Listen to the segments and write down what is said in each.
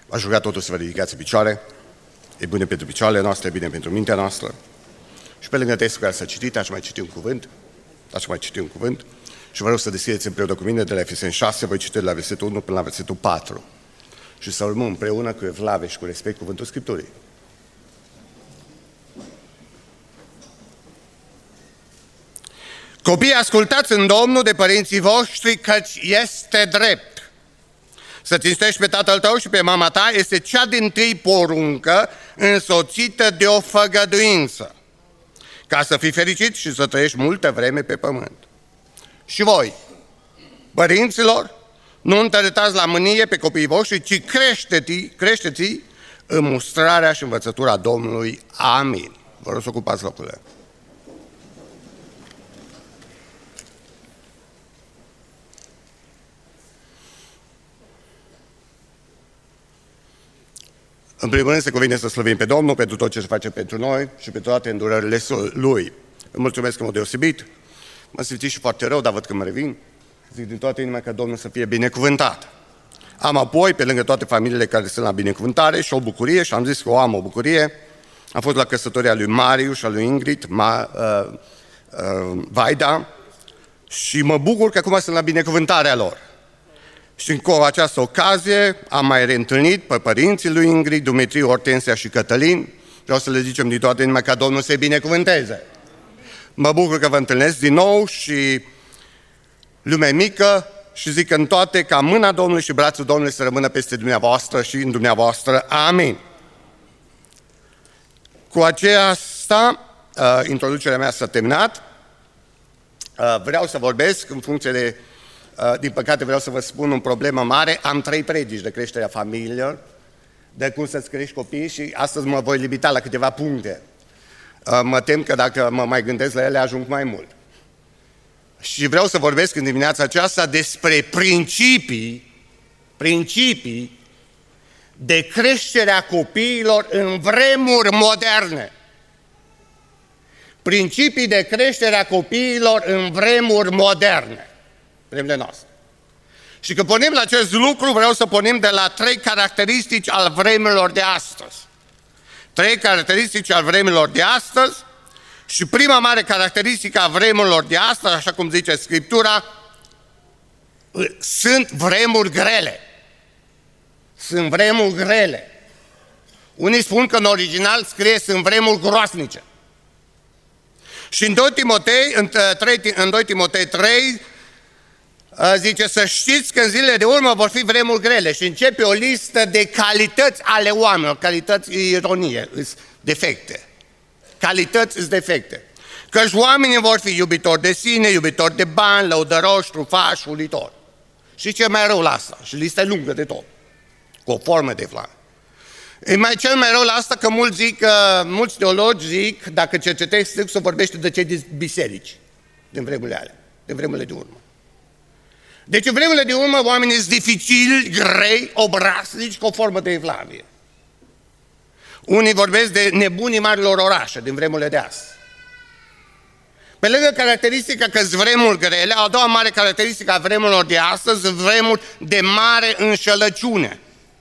V-aș ruga totuși să vă ridicați în picioare. E bine pentru picioarele noastre, e bine pentru mintea noastră. Și pe lângă textul care s-a citit, aș mai citi un cuvânt. Și vă rog să deschideți împreună cu mine de la Efeseni 6, voi citi de la versetul 1 până la versetul 4. Și să urmăm împreună cu evlavie și cu respect cuvântul Scripturii. Copii, ascultați în Domnul de părinții voștri, căci este drept. Să cinstești pe tatăl tău și pe mama ta este cea dintâi poruncă însoțită de o făgăduință, ca să fii fericit și să trăiești multă vreme pe pământ. Și voi, părinților, nu întăretați la mânie pe copiii voștri, ci creșteți în mustrarea și învățătura Domnului. Amin. Vă rog să ocupați locurile. În primul rând se cuvine să slăvim pe Domnul pentru tot ce se face pentru noi și pentru toate îndurările Lui. Îmi mulțumesc în mod deosebit. Mă simțit și foarte rău, dar văd că mă revin. Zic din toată inima că Domnul să fie binecuvântat. Am apoi, pe lângă toate familiile care sunt la binecuvântare, și o bucurie, și am zis că o am o bucurie. Am fost la căsătoria lui Mariu și a lui Ingrid Vaida și mă bucur că acum sunt la binecuvântarea lor. Și cu această ocazie am mai reîntâlnit pe părinții lui Ingrid, Dumitriu, Hortensia și Cătălin. Vreau să le zicem din toată inima ca Domnul să-i binecuvânteze. Mă bucur că vă întâlnesc din nou și lumea mică și zic în toate ca mâna Domnului și brațul Domnului să rămână peste dumneavoastră și în dumneavoastră. Amin. Cu aceasta, introducerea mea s-a terminat. Vreau să vorbesc în funcție de... Din păcate vreau să vă spun o problemă mare. Am 3 predici de creșterea familiilor, de cum să-ți crești copiii și astăzi mă voi limita la câteva puncte. Mă tem că dacă mă mai gândesc la ele ajung mai mult. Și vreau să vorbesc în dimineața aceasta despre principii de creșterea copiilor în vremuri moderne. Principii de creșterea copiilor în vremuri moderne. Vremurile noastre. Și că punem la acest lucru, vreau să punem de la 3 caracteristici al vremurilor de astăzi. 3 caracteristici al vremurilor de astăzi și prima mare caracteristică a vremurilor de astăzi, așa cum zice Scriptura, sunt vremuri grele. Sunt vremuri grele. Unii spun că în original scrie sunt vremuri groasnice. Și în 2 Timotei 3 zice să știți că în zilele de urmă vor fi vremuri grele și începe o listă de calități ale oamenilor, calități ironie, defecte. Calități sunt defecte. Căci oamenii vor fi iubitori de sine, iubitori de bani, lăudăroși, trufași, ulitori. Și ce mai rău la asta? Și lista e lungă de tot, cu o formă de flan. Cel mai rău la asta că mulți teologi zic, dacă cercetezi să vorbește de cei din biserici, din vremurile alea, din vremurile de urmă. Deci în vremurile de urmă oamenii sunt dificili, grei, obraznici, cu o formă de evlavie. Unii vorbesc de nebunii marilor orașe din vremurile de astăzi. Pe lângă caracteristica că sunt vremuri grele, a doua mare caracteristică a vremurilor de astăzi sunt vremuri de mare înșelăciune.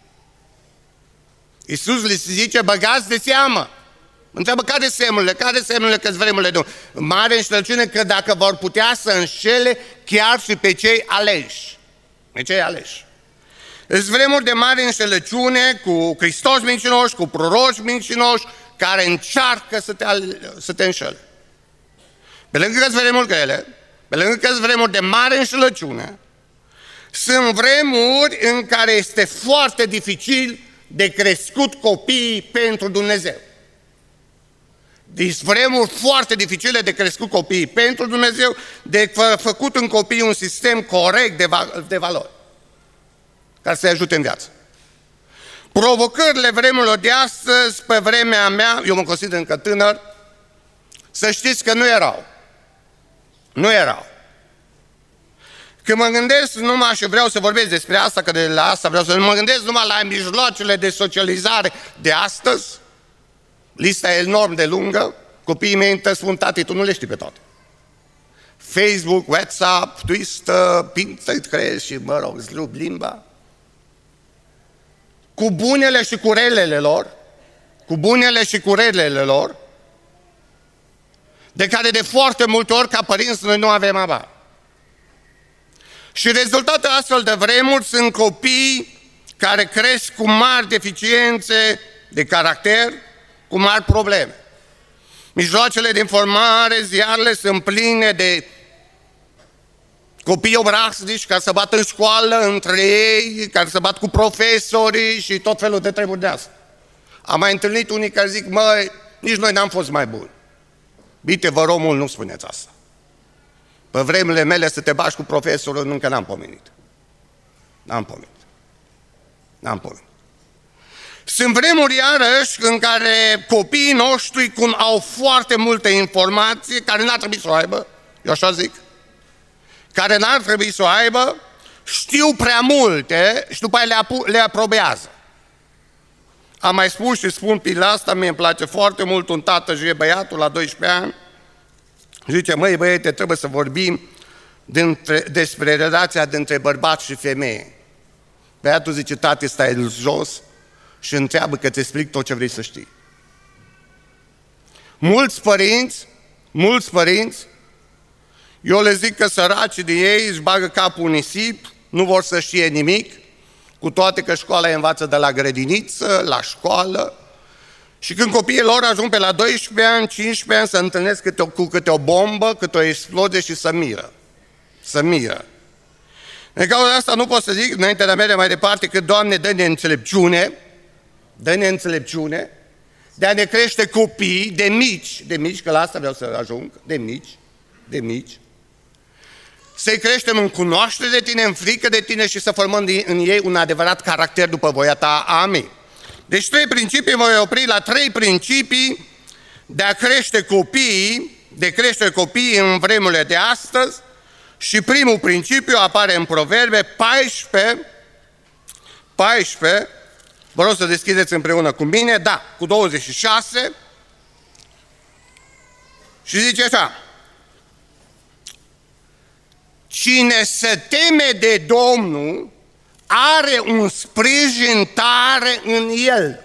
Iisus le zice, băgați de seamă. Întreabă, care semnele că-s vremurile de urmă? Mare înșelăciune că dacă vor putea să înșele chiar și pe cei aleși. Pe cei aleși. Sunt vremuri de mare înșelăciune cu Hristos mincinoși, cu proroși mincinoși, care încearcă să te înșele. Pe lângă că-s vremuri grele, pe lângă că-s vremuri de mare înșelăciune, sunt vremuri în care este foarte dificil de crescut copiii pentru Dumnezeu. Deci vremuri foarte dificile de crescut copiii pentru Dumnezeu, de făcut în copii un sistem corect de valori, ca să-i ajute în viață. Provocările vremurilor de astăzi, pe vremea mea, eu mă consider încă tânăr, să știți că nu erau. Nu erau. Când mă gândesc numai, și vreau să vorbesc despre asta, că de la asta vreau să mă gândesc numai la mijloacele de socializare de astăzi, lista e enorm de lungă, copiii mei îmi spun, tati, tu nu le știi pe toate. Facebook, WhatsApp, Twitter, Pinterest, crezi și, mă rog, îți rup limba. Cu cu bunele și cu relele lor, cu bunele și cu relele lor, de care de foarte multe ori ca părinți noi nu avem habar. Și rezultatul astfel de vremuri sunt copii care cresc cu mari deficiențe de caracter, cu mari probleme. Mijloacele de informare, ziarele sunt pline de copii obraznici care se bat în școală între ei, care se bat cu profesorii și tot felul de treburi de asta. Am mai întâlnit unii care zic, măi, nici noi n-am fost mai buni. Bine, vă rog mult, nu spuneți asta. Pe vremurile mele să te bași cu profesorul, încă n-am pomenit. N-am pomenit. Sunt vremuri iarăși în care copiii noștri, cum au foarte multe informații, care n-ar trebui să o aibă, eu așa zic, care n-ar trebui să o aibă, știu prea multe și după aia le aprobează. Am mai spus și spun pila asta, mie îmi place foarte mult, un tată și e băiatul la 12 ani, zice, măi băiete, trebuie să vorbim despre relația dintre bărbat și femeie. Băiatul zice, tati, stai jos și întreabă că îți explic tot ce vrei să știi. Mulți părinți, eu le zic că săracii de ei își bagă capul în nisip, nu vor să știe nimic, cu toate că școala îi învață de la grădiniță, la școală. Și când copiii lor ajung pe la 12 ani, 15 ani, să întâlnesc cu câte o bombă, câte o explozie și să miră. În cauza asta nu pot să zic, înainte de a merge mai departe, că Doamne, dă-ne înțelepciune de a ne crește copii de mici, că la asta vreau să ajung, de mici, să-i creștem în cunoaștere de tine, în frică de tine și să formăm în ei un adevărat caracter după voia ta. Amin. Deci 3 principii, voi opri la 3 principii de a crește copiii, în vremurile de astăzi. Și primul principiu apare în Proverbe 14, vă rog să deschideți împreună cu mine, cu 26, și zice așa, cine se teme de Domnul are un sprijin tare în el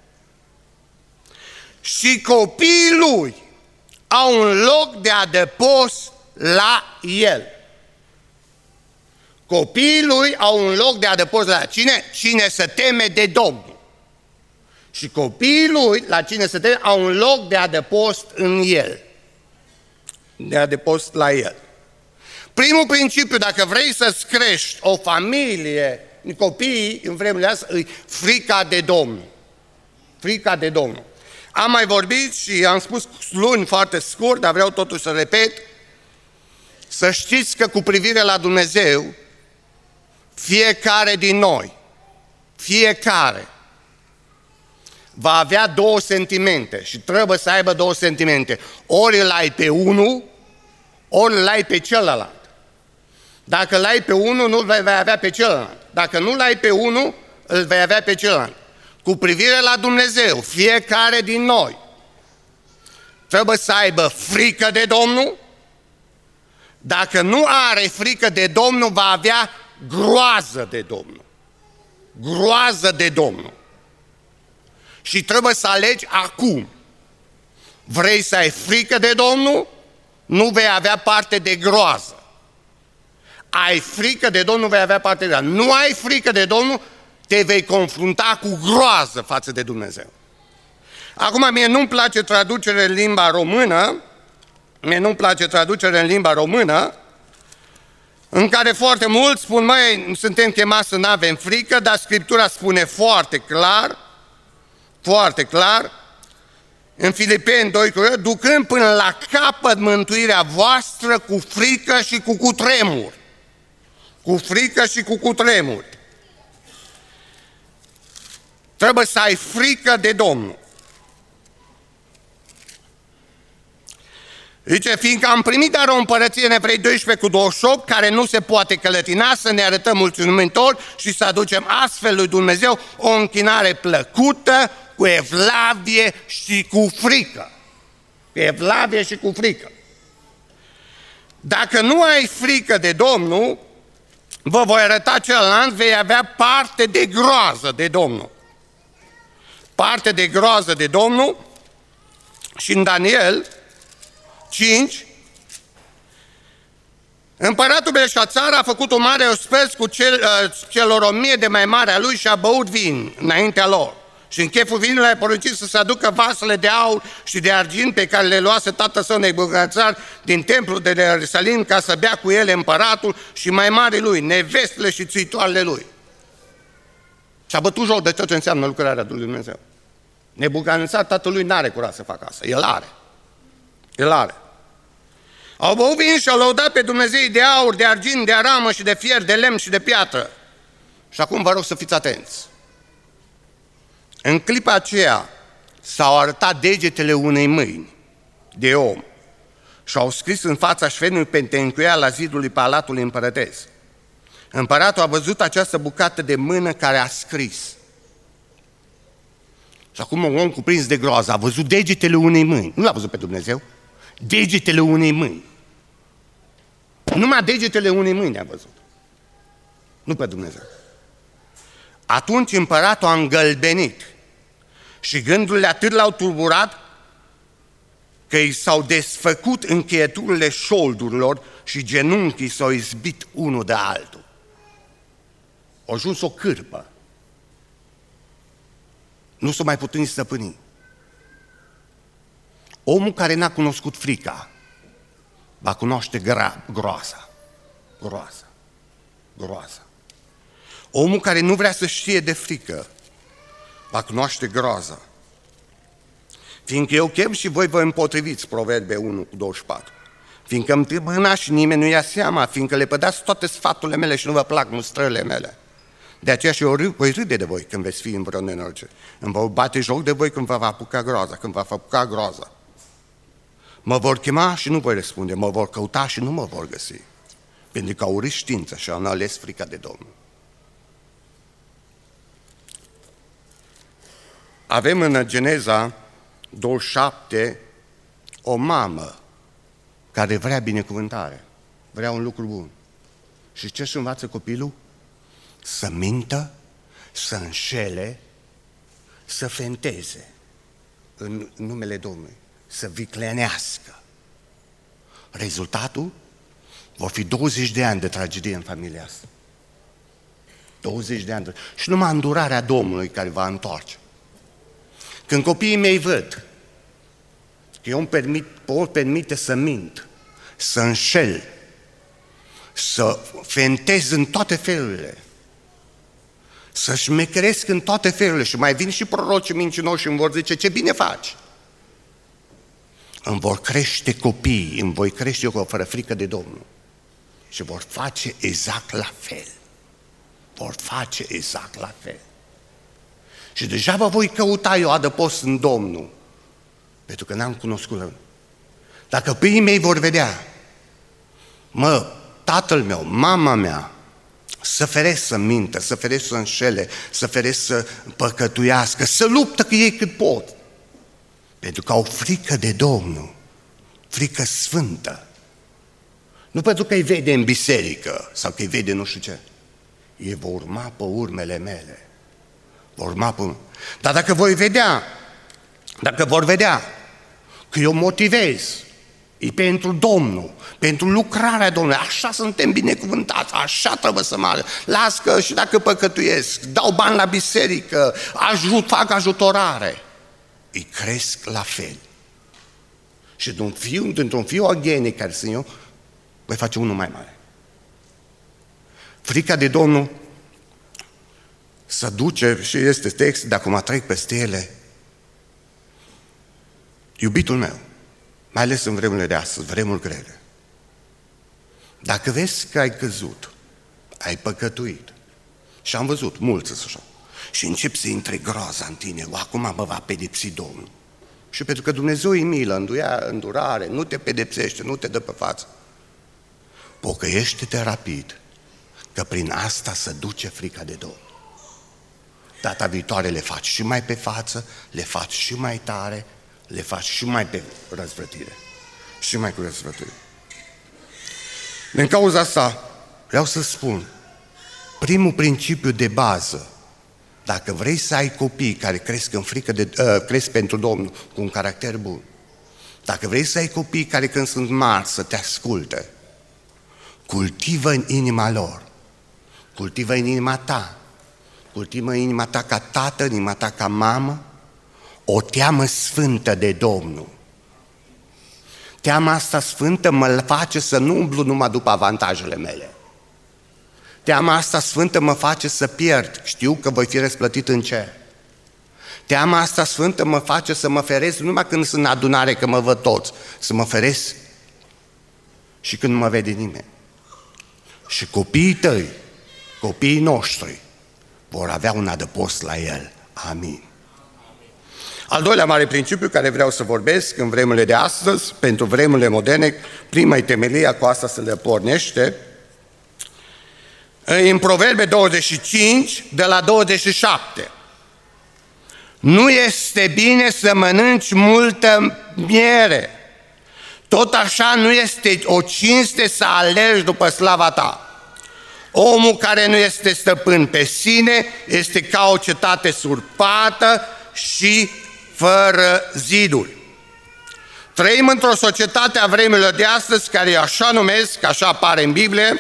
și copiii lui au un loc de adăpost la el. Copiii lui au un loc de adăpost la cine? Cine se teme de Domnul. Și copiii lui, la cine se teme, au un loc de adăpost în el. De adăpost la el. Primul principiu, dacă vrei să-ți crești o familie, copiii în vremurile astea, e frica de Domnul. Frica de Domnul. Am mai vorbit și am spus luni foarte scurt, dar vreau totuși să repet, să știți că cu privire la Dumnezeu, fiecare din noi, va avea 2 sentimente și trebuie să aibă 2 sentimente. Ori îl ai pe unul, ori îl ai pe celălalt. Dacă îl ai pe unul, nu îl vei avea pe celălalt. Dacă nu îl ai pe unul, îl vei avea pe celălalt. Cu privire la Dumnezeu, fiecare din noi trebuie să aibă frică de Domnul. Dacă nu are frică de Domnul, va avea groază de Domnul. Groază de Domnul. Și trebuie să alegi acum. Vrei să ai frică de Domnul? Nu vei avea parte de groază. Ai frică de Domnul, vei avea parte de groază. Nu ai frică de Domnul, te vei confrunta cu groază față de Dumnezeu. Acum, mie nu-mi place traducerea în limba română, în care foarte mulți spun, măi, suntem chemați să nu avem frică, dar Scriptura spune foarte clar, în Filipeni 2, ducând până la capăt mântuirea voastră cu frică și cu cutremur. Cu frică și cu cutremur. Trebuie să ai frică de Domnul. Zice, fiindcă am primit dar o împărăție în Evrei 12 cu 28, care nu se poate clătina, să ne arătăm mulțumitori și să aducem astfel lui Dumnezeu o închinare plăcută, cu evlavie și cu frică. Cu evlavie și cu frică. Dacă nu ai frică de Domnul, vă voi arăta celălalt, vei avea parte de groază de Domnul. parte de groază de Domnul. Și în Daniel 5, împăratul Belșațar a făcut un mare ospăț cu celor 1000 de mai mari a lui și a băut vin înaintea lor. Și în cheful vinului a poruncit să se aducă vasele de aur și de argint pe care le luase tatăl său Nebucadnețar din templul de Ierusalim, ca să bea cu ele împăratul și mai mari lui, nevestele și țuitoarele lui. Și a bătut joc de tot ce înseamnă lucrarea lui Dumnezeu. Nebucadnețar, tatăl lui, n-are curaj să facă asta. El are. El are. Au băut vin și au lăudat pe Dumnezei de aur, de argint, de aramă și de fier, de lemn și de piatră. Și acum vă rog să fiți atenți. În clipa aceea s-au arătat degetele unei mâini de om și au scris în fața șfenului pentencuial a zidului palatului împărătesc. Împăratul a văzut această bucată de mână care a scris. Și acum un om cuprins de groază a văzut degetele unei mâini. Nu l-a văzut pe Dumnezeu. Degetele unei mâini. Numai degetele unei mâini a văzut. Nu pe Dumnezeu. Atunci împăratul a îngălbenit și gândurile atât l-au tulburat că i s-au desfăcut încheieturile șoldurilor și genunchii s-au izbit unul de altul. A ajuns o cârpă. Nu s-o mai putut nici stăpâni. Omul care n-a cunoscut frica va cunoaște groaza. Groaza. Groaza. Omul care nu vrea să știe de frică va cunoaște groaza. Fiindcă eu chem și voi vă împotriviți, Proverbe 1:24. Fiindcă îmi trebuie mâna și nimeni nu ia seama, fiindcă le pădați toate sfaturile mele și nu vă plac mustrările mele. De aceea și eu voi râde de voi când veți fi în vreo nenorce. Îmi voi bate joc de voi când vă va apuca groaza, când va apuca groaza. Mă vor chema și nu voi răspunde, mă vor căuta și nu mă vor găsi. Pentru că au urât știința și au ales frica de Domnul. Avem în Geneza 27 o mamă care vrea binecuvântare, vrea un lucru bun. Și ce își învață copilul? Să mintă, să înșele, să fenteze în numele Domnului, să viclenească. Rezultatul? Vor fi 20 de ani de tragedie în familia asta. 20 de ani. Și numai îndurarea Domnului care va întoarce. Când copiii mei văd că eu îmi permite să mint, să înșel, să fentez în toate felurile, să șmecheresc în toate felurile și mai vin și prorocii mincinoși și îmi vor zice ce bine faci. Îmi vor crește copiii, îmi voi crește eu fără frică de Domnul și vor face exact la fel. Vor face exact la fel. Și degeaba voi căuta eu adăpost în Domnul, pentru că n-am cunoscut Lui. Dacă copiii mei vor vedea, tatăl meu, mama mea, să feresc să mintă, să feresc să înșele, să feresc să păcătuiască, să luptă cu ei cât pot, pentru că au frică de Domnul, frică sfântă. Nu pentru că îi vede în biserică sau că îi vede nu știu ce. Ei vor urma pe urmele mele. Dar dacă vor vedea că eu motivez, e pentru Domnul, pentru lucrarea Domnului, așa suntem binecuvântați, așa trebuie să meargă. Las că și dacă păcătuiesc, dau bani la biserică, fac ajutorare, îi cresc la fel. Și dintr-un fiu agenic care sunt eu, voi face unul mai mare. Frica de Domnul să duce, și este text, de acum trec peste ele. Iubitul meu, mai ales în vremurile de astăzi, vremuri grele, dacă vezi că ai căzut, ai păcătuit, și am văzut mulți așa, și încep să intre groaza în tine, acum mă va pedepsi Domnul. Și pentru că Dumnezeu e milă, îndurare, nu te pedepsește, nu te dă pe față. Pocăiește-te rapid, că prin asta se duce frica de Domnul. Data viitoare le faci și mai pe față, le faci și mai tare, le faci și mai pe răzvrătire. Și mai cu răzvrătire. Din cauza asta vreau să spun, primul principiu de bază Dacă vrei să ai copii care cresc în frică cresc pentru Domnul, cu un caracter bun, dacă vrei să ai copii care când sunt mari să te asculte, cultivă în inima lor, cultivă în inima ta, cultivă în inima ta ca tată, în inima ta ca mamă, o teamă sfântă de Domnul. Teama asta sfântă mă face să nu umblu numai după avantajele mele. Teama asta sfântă mă face să pierd, știu că voi fi răsplătit în cer. Teama asta sfântă mă face să mă feresc numai când sunt în adunare, că mă văd toți, să mă feresc și când nu mă vede nimeni. Și copiii tăi, copiii noștri, vor avea un adăpost la El. Amin. Al doilea mare principiu care vreau să vorbesc în vremurile de astăzi, pentru vremurile moderne, prima-i temelia, cu asta se le pornește, în Proverbe 25, de la 27. Nu este bine să mănânci multă miere, tot așa nu este o cinste să alergi după slava ta. Omul care nu este stăpân pe sine este ca o cetate surpată și fără ziduri. Trăim într-o societate a vremurilor de astăzi care așa numesc, așa apare în Biblie,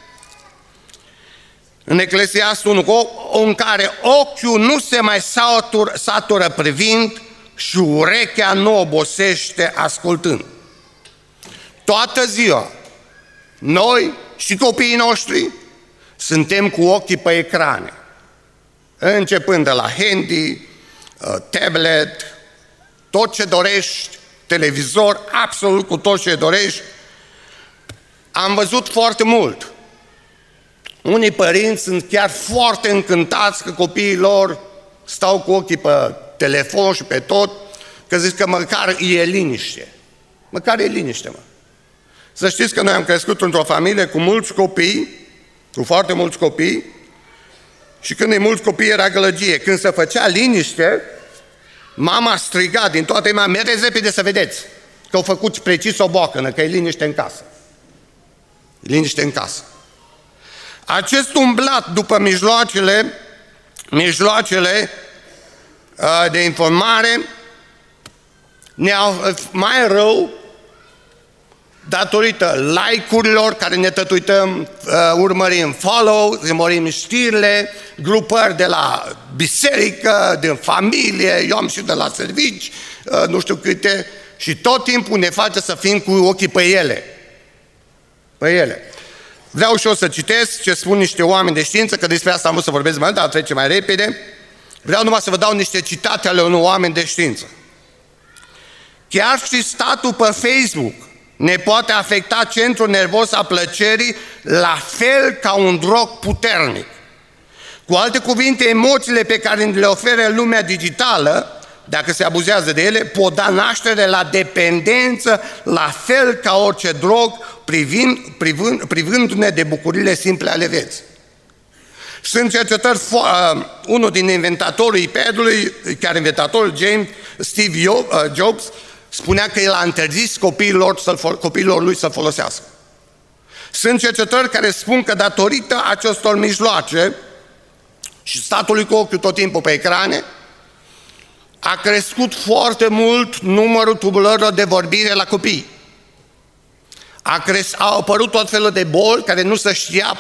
în Eclesiastul 1, în care ochiul nu se mai satură privind și urechea nu obosește ascultând. Toată ziua, noi și copiii noștri suntem cu ochii pe ecrane, începând de la handy, tablet, tot ce dorești, televizor, absolut cu tot ce dorești. Am văzut foarte mult. Unii părinți sunt chiar foarte încântați că copiii lor stau cu ochii pe telefon și pe tot, că zic că măcar e liniște. Măcar e liniște, mă. Să știți că noi am crescut într-o familie cu mulți copii, cu foarte mulți copii, și când e mulți copii era gălăgie. Când se făcea liniște, mama striga din toată inima, mergeți repede să vedeți că au făcut precis o boacănă, că e liniște în casă. Liniște în casă. Acest umblat după mijloacele de informare ne-au mai rău datorită like-urilor care ne tătuităm, urmărim follow, urmărim știrile, grupări de la biserică, din familie, eu am și de la servici, nu știu câte, și tot timpul ne face să fim cu ochii pe ele. Pe ele. Vreau și eu să citesc ce spun niște oameni de știință, că despre asta am vrut să vorbesc mai mult, dar trece mai repede. Vreau numai să vă dau niște citate ale unor oameni de știință. Chiar și statul pe Facebook ne poate afecta centrul nervos a plăcerii la fel ca un drog puternic. Cu alte cuvinte, emoțiile pe care le oferă lumea digitală, dacă se abuzează de ele, pot da naștere la dependență, la fel ca orice drog, privându-ne de bucurile simple ale vieții. Sunt cercetări, unul din inventatorii iPad-ului, chiar inventatorul Steve Jobs, spunea că el a interzis copiilor lui să folosească. Sunt cercetări care spun că datorită acestor mijloace și statului cu ochiul tot timpul pe ecrane, a crescut foarte mult numărul tulburărilor de vorbire la copii. Au apărut tot felul de boli care nu se știa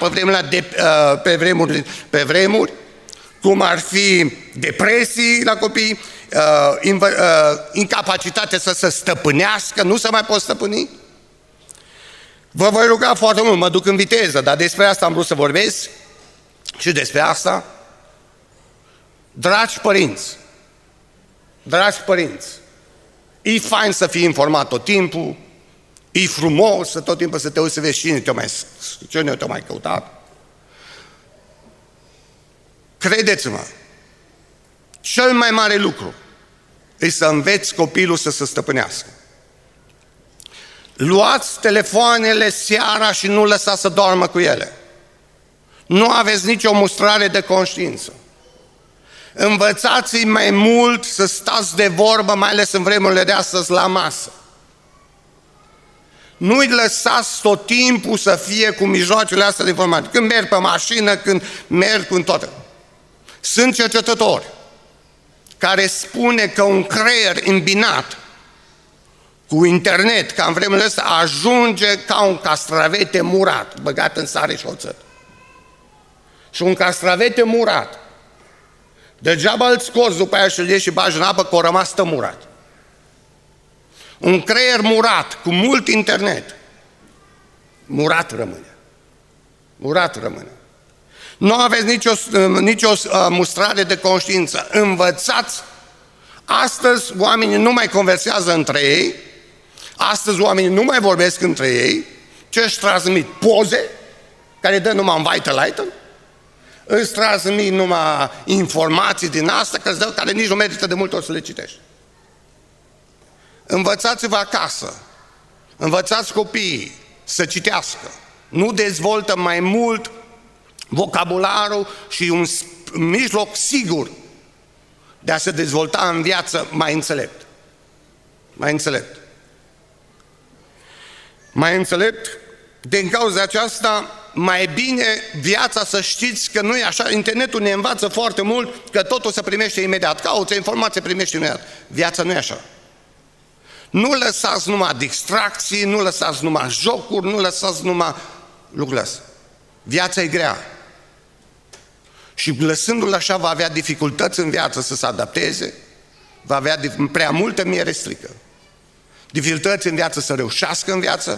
pe vremuri, cum ar fi depresii la copii, incapacitate să se stăpânească, nu se mai pot stăpâni. Vă voi ruga foarte mult, mă duc în viteză, dar despre asta am vrut să vorbesc și despre asta. Dragi părinți, e fain să fii informat tot timpul, e frumos să tot timpul să te uiți să vezi cine te-a mai căutat. Credeți-mă, cel mai mare lucru e să înveți copilul să se stăpânească. Luați telefoanele seara și nu lăsați să doarmă cu ele. Nu aveți nicio mustrare de conștiință. Învățați-i mai mult să stați de vorbă, mai ales în vremurile de astăzi, la masă. Nu-i lăsați tot timpul să fie cu mijloacele astea de informare. Când merg pe mașină, când merg cu toate. Sunt cercetători care spune că un creier îmbinat cu internet, ca în vremurile astea, ajunge ca un castravete murat, băgat în sare și oțet. Și un castravete murat, degeaba îl scoți după aia și îl iei și bagi în apă, că o rămas murat. Un creier murat, cu mult internet, murat rămâne. Murat rămâne. Nu aveți nicio mustrare de conștiință. Învățați. Astăzi oamenii nu mai conversează între ei, astăzi oamenii nu mai vorbesc între ei, ce își transmit poze, care dă numai în Vital, îți transmit numai informații din asta, care nici nu merită de multe ori să le citești. Învățați-vă acasă, învățați copiii să citească, nu dezvoltă mai mult vocabularul și un mijloc sigur de a se dezvolta în viață mai înțelept. Mai înțelept. Mai înțelept, din cauza aceasta, mai bine viața să știți că nu e așa. Internetul ne învață foarte mult că totul se primește imediat. Cauți o informație, primești imediat. Viața nu e așa. Nu lăsați numai distracții, nu lăsați numai jocuri, nu lăsați numai lucrurile astea. Viața e grea. Și lăsându-l așa va avea dificultăți în viață să se adapteze, va avea prea multă miere strică. Dificultăți în viață să reușească în viață,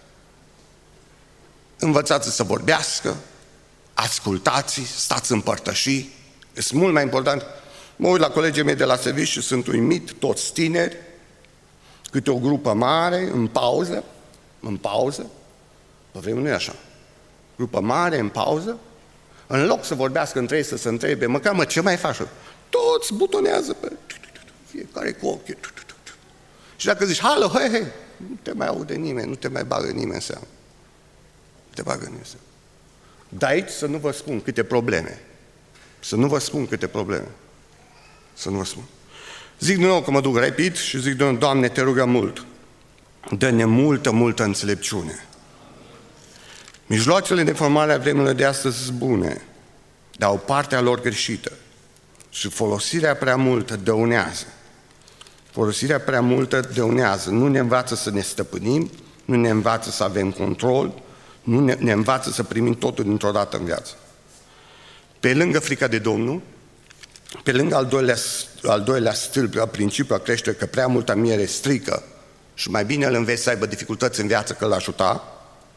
învățați să vorbească, ascultați, stați în părtășii, este mult mai important. Mă uit la colegii mei de la serviciu și sunt uimit, toți tineri, câte o grupă mare, în pauză, pe vremea nu e așa, grupă mare, în pauză, în loc să vorbească între ei, să se întrebe, măcar, ce mai faci? Toți butonează pe fiecare cu ochii. Și dacă zici, halo, hei, nu te mai aude nimeni, nu te mai bagă nimeni în seamă. Nu te bagă nimeni în seamă. De aici să nu vă spun câte probleme. Să nu vă spun câte probleme. Să nu vă spun. Zic din nou că mă duc rapid și zic din nou, Doamne, te rugăm mult. Dă-ne multă înțelepciune. Mijloacele de formare a vremurilor de astăzi sunt bune, dar o parte a lor greșită. Și folosirea prea multă dăunează. Folosirea prea multă dăunează. Nu ne învață să ne stăpânim, nu ne învață să avem control, nu ne învață să primim totul dintr-o dată în viață. Pe lângă frica de Domnul, pe lângă al doilea stâlp, principiul a creșterii, că prea multă miere strică și mai bine îl înveți să aibă dificultăți în viață că îl ajuta,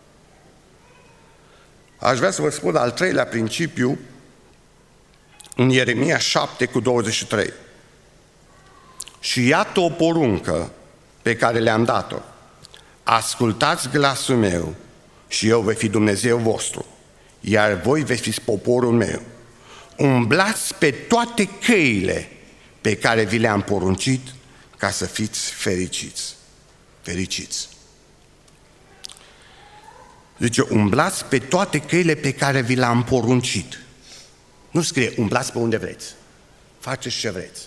aș vrea să vă spun al treilea principiu în Ieremia 7:23. Și iată o poruncă pe care le-am dat-o. Ascultați glasul meu și eu voi fi Dumnezeu vostru, iar voi veți fi poporul meu. Umblați pe toate căile pe care vi le-am poruncit ca să fiți fericiți. Fericiți. Zice, umblați pe toate căile pe care vi le-am poruncit. Nu scrie, umblați pe unde vreți. Faceți ce vreți.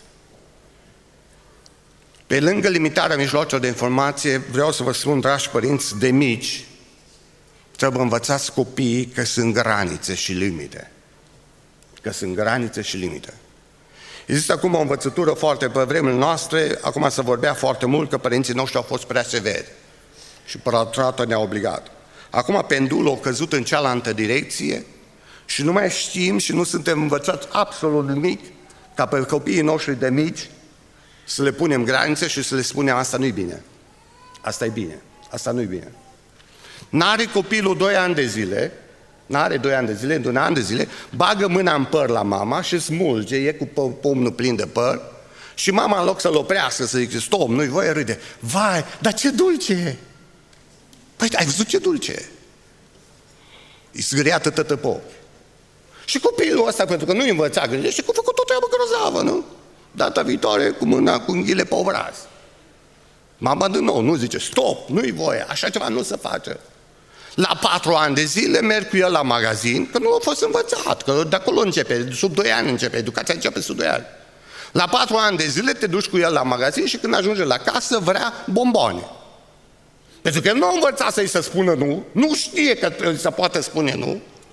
Pe lângă limitarea mijloacelor de informație, vreau să vă spun, dragi părinți, de mici, trebuie învățați copiii că sunt granițe și limite. Că sunt granițe și limite. Există acum o învățătură foarte pe vremurile noastre, acum se vorbea foarte mult că părinții noștri au fost prea severi și părătrată ne-a obligat. Acum pendulul a căzut în cealaltă direcție și nu mai știm și nu suntem învățați absolut nimic ca pe copiii noștri de mici să le punem granițe și să le spunem asta nu-i bine. Asta e bine. Asta nu-i bine. N-are copilul 2 ani de zile, n-are 2 ani de zile, în 1 an de zile, bagă mâna în păr la mama și smulge, e cu pumnul plin de păr și mama în loc să-l oprească, să zice, stop, nu-i voie, râde. Vai, dar ce dulce e! Păi, ai văzut ce dulce e? Îi zgâriată tătăpou. Și copilul ăsta, pentru că nu-i învăța gândire, și că a făcut o treabă grozavă, nu? Data viitoare cu mâna cu înghile pe obraz. Mama din nou nu zice, stop, nu-i voie, așa ceva nu se face. La 4 ani de zile merg cu el la magazin, că nu a fost învățat, că de acolo începe, sub 2 ani începe, educația începe sub 2 ani. La 4 ani de zile te duci cu el la magazin și când ajunge la casă vrea bomboane. Pentru că el nu a învățat să-i se spună nu, nu știe că se poate spune nu.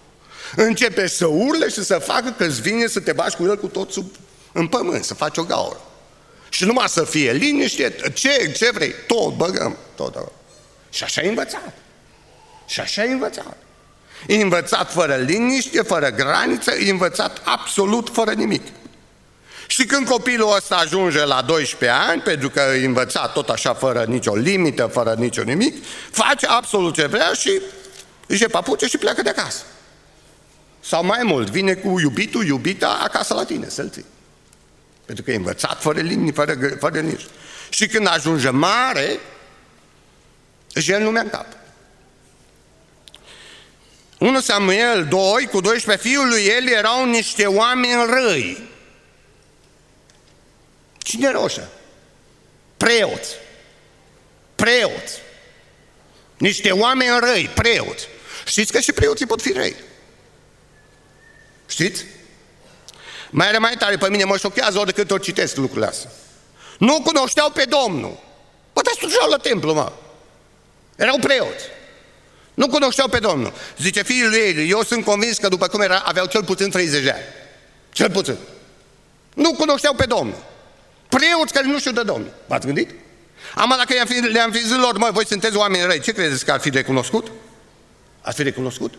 Începe să urle și să facă că-ți vine să te bagi cu el cu tot în pământ, să faci o gaură. Și numai să fie liniște, ce vrei, tot băgăm, tot. Și așa e învățat. Și așa e învățat. E învățat fără liniște, fără graniță, e învățat absolut fără nimic. Și când copilul ăsta ajunge la 12 ani, pentru că e învățat tot așa fără nicio limită, fără nicio nimic, face absolut ce vrea și își papuce și pleacă de acasă. Sau mai mult, vine cu iubitul, iubita acasă la tine, să-l ții. Pentru că e învățat fără limni, fără nici. Și când ajunge mare, își ia lumea în cap. 1 Samuel 2, cu 12, fiul lui Eli erau niște oameni răi. Cine erau ăștia? Preoți. Preoți. Niște oameni răi, preoți. Știți că și preoții pot fi răi. Știți? Mai tare pe mine mă șochează ori de câte ori citesc lucrurile astea. Nu cunoșteau pe Domnul. Bă, dar slujeau la templu, mă. Erau preoți. Nu cunoșteau pe Domnul. Zice fiul lui Eli, eu sunt convins că după cum era, aveau cel puțin 30 de ani. Cel puțin. Nu cunoșteau pe Domnul. Preoți care nu știu de Domnul. V-ați gândit? Ama dacă le-am fi zis lor, mă, voi sunteți oameni răi, ce credeți că ar fi recunoscut? Ați fi recunoscut?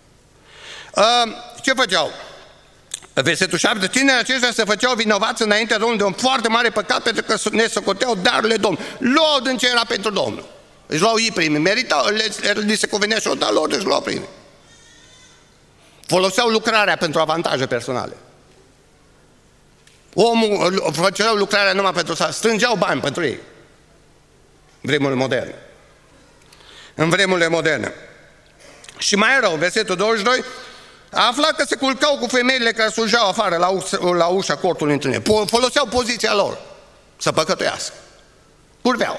Ce făceau? Versetul 7, tinerii aceștia se făceau vinovați înaintea Domnului de un foarte mare păcat pentru că ne socoteau darurile Domnului. Luau din ce era pentru Domnul. Își luau ei primii, meritau, li se convenea și o da lor, își luau primii. Foloseau lucrarea pentru avantaje personale. Omul făceau lucrarea numai pentru să strângeau bani pentru ei. În vremurile moderne. În vremurile moderne. Și mai rău, versetul 22, a aflat că se culcau cu femeile care slujeau afară la ușa cortului întâlnirii. Foloseau poziția lor să păcătuiască. Curveau.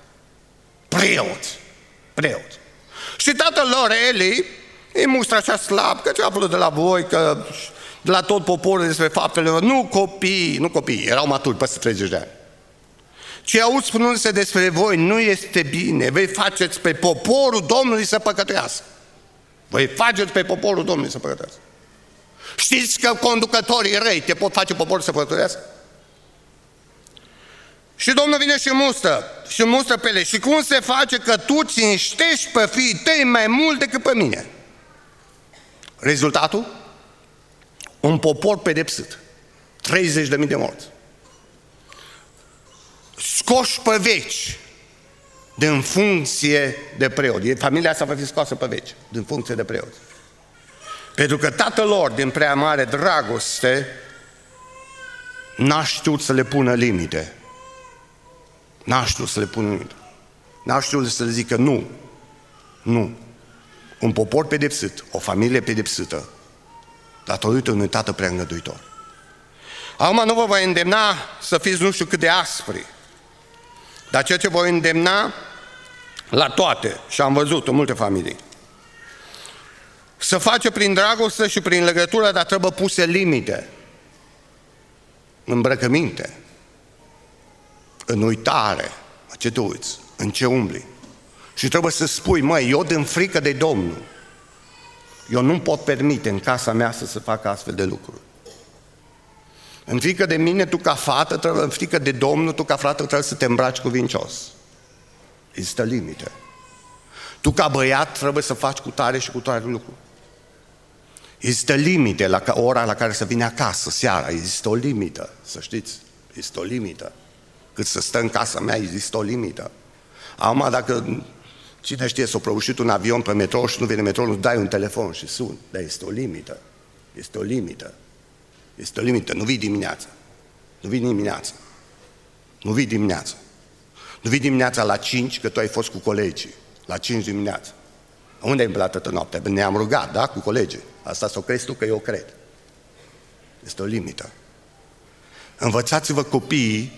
Preoți. Și tatăl lor, Eli, îi mustră așa slab, că ce află de la voi, că de la tot poporul despre faptele lor. Nu copii, erau maturi peste 30 de ani. Ce auzi spunându-se despre voi nu este bine, voi faceți pe poporul Domnului să păcătuiască. Voi faceți pe poporul Domnului să păcătuiască. Știți că conducătorii răi te pot face poporul să păcătuiască? Și Domnul vine și mustră pe ele. Și cum se face că tu cinstești pe fiii tăi mai mult decât pe mine? Rezultatul? Un popor pedepsit. 30.000 de morți. Scoși pe veci din funcție de preot. Familia asta va fi scoasă pe veci din funcție de preot. Pentru că tatăl lor, din prea mare dragoste, n-a știut să le pună limite. N-a știut să le pună limite. N-a știut să le zică nu. Un popor pedepsit, o familie pedepsită, datorită unui tată prea îngăduitor. Acum nu vă voi îndemna să fiți nu știu cât de aspri, dar ceea ce voi îndemna la toate, și am văzut în multe familii, să face prin dragoste și prin legătură, dar trebuie puse limite. Îmbrăcăminte, în uitare, ce te uiți, în ce umbli. Și trebuie să spui, măi, eu din frică de Domnul, eu nu pot permite în casa mea să se facă astfel de lucruri. În frică de mine, tu ca fată, în frică de Domnul, tu ca frate trebuie să te îmbraci cuvincios. Există limite. Tu ca băiat trebuie să faci cu tare și cu tare lucru. Există limite la ora la care să vine acasă, seara. Există o limită, să știți. Există o limită. Cât să stă în casa mea, există o limită. Acum, dacă cine știe, s-a prăbușit un avion pe metrou și nu vine metrou, nu dai un telefon și suni. Dar este o limită. Este o limită. Este o limită. Nu vii dimineața. Nu vii dimineața. Nu vii dimineața. Nu vii dimineața la 5, că tu ai fost cu colegii. La 5 dimineața. Unde ai îmblat toată noaptea? Ne-am rugat, da? Cu colegii. Asta să o crezi tu că eu cred. Este o limită. Învățați-vă copiii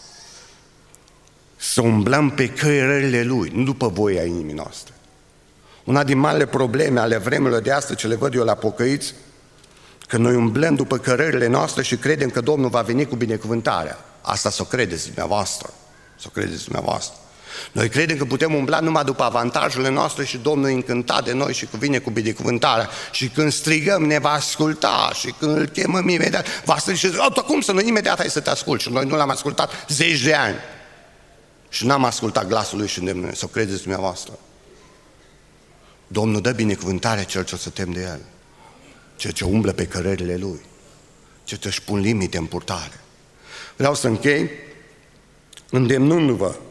să umblăm pe cărările Lui, nu după voia inimii noastre. Una din marile probleme ale vremurilor de astăzi, ce le văd eu la pocăiți, că noi umblăm după cărările noastre și credem că Domnul va veni cu binecuvântarea. Asta să o credeți dumneavoastră. Să o credeți dumneavoastră. Noi credem că putem umbla numai după avantajele noastre și Domnul e încântat de noi și că vine cu binecuvântarea. Și când strigăm ne va asculta și când îl chemăm imediat, va striga și zice, cum să nu, imediat hai să te ascult. Și noi nu l-am ascultat 10 de ani. Și n-am ascultat glasul lui și îndemnul, să o credeți dumneavoastră. Domnul dă binecuvântarea cel ce o să tem de El, cel ce umblă pe cărările Lui, cel ce își pun limite în purtare. Vreau să închei îndemnându-vă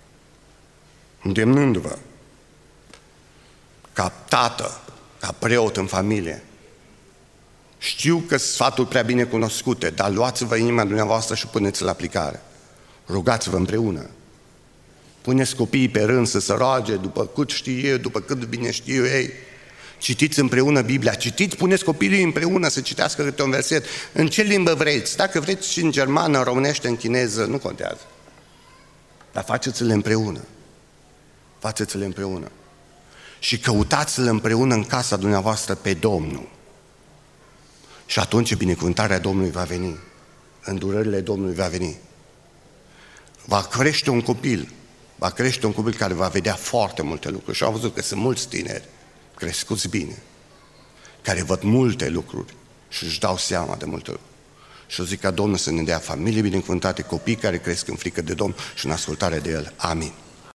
ca tată, ca preot în familie. Știu că sfaturi prea bine cunoscute, dar luați-vă inima dumneavoastră și puneți-l la aplicare. Rugați-vă împreună. Puneți copiii pe rând să se roage după cât știu eu, după cât bine știu ei. Citiți împreună Biblia, puneți copiii împreună să citească câte un verset. În ce limbă vreți? Dacă vreți și în germană, în românește, în chineză, nu contează. Dar faceți-le împreună. Faceți-le împreună. Și căutați-le împreună în casa dumneavoastră pe Domnul. Și atunci binecuvântarea Domnului va veni. Îndurările Domnului va veni. Va crește un copil care va vedea foarte multe lucruri. Și am văzut că sunt mulți tineri crescuți bine, care văd multe lucruri și își dau seama de multe lucruri. Și eu zic ca Domnul să ne dea familii binecuvântate, copii care cresc în frică de Domnul și în ascultare de El. Amin.